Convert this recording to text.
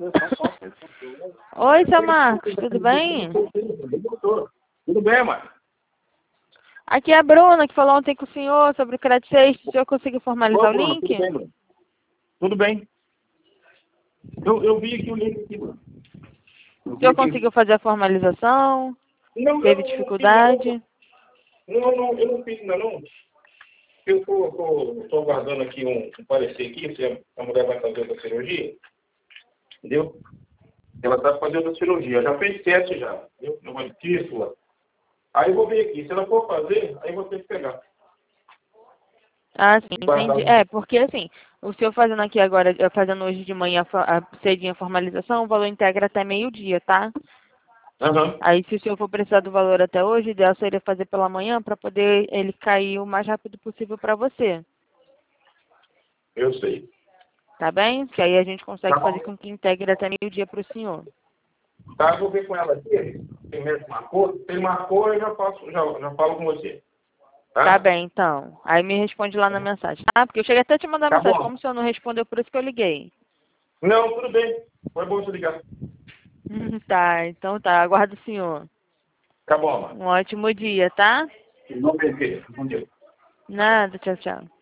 Oi, seu Marcos, tudo bem? Tudo bem, mãe? Aqui é a Bruna, que falou ontem com o senhor sobre o Crédito Sexto. O senhor conseguiu formalizar o Bruna, link? tudo bem, Bruna? Tudo bem. Eu vi aqui o link aqui, Bruna. O senhor conseguiu fazer a formalização? Não, Teve não dificuldade? eu não fiz ainda não. Eu tô aguardando aqui um parecer aqui, se a mulher vai fazer outra cirurgia. Entendeu? Ela está fazendo outra cirurgia. Já fez 7 já. Entendeu? Uma tífula. Aí eu vou ver aqui. Se ela for fazer, aí eu vou ter que pegar. Ah, sim, entendi. É, porque assim, o senhor fazendo aqui agora, fazendo hoje de manhã cedinho a formalização, o valor integra até meio-dia, tá? Aham. Aí, se o senhor for precisar do valor até hoje, o ideal seria fazer pela manhã para poder ele cair o mais rápido possível para você. Eu sei. Tá bem? Que aí a gente consegue Tá fazer bom. com que integre até meio-dia para o senhor. Tá, eu vou ver com ela aqui. Tem mesmo marcou? Se ele marcou, eu já falo com você. Tá Tá? bem, então. Aí me responde lá na mensagem, tá? Porque eu cheguei até a te mandar Tá mensagem. bom. Como o senhor não respondeu, por isso que eu liguei. Não, tudo bem. Foi bom você ligar. Tá, então tá. Aguardo o senhor. Tá bom, mano. Um ótimo dia, tá? Não perder. Bom dia. Nada, tchau, tchau.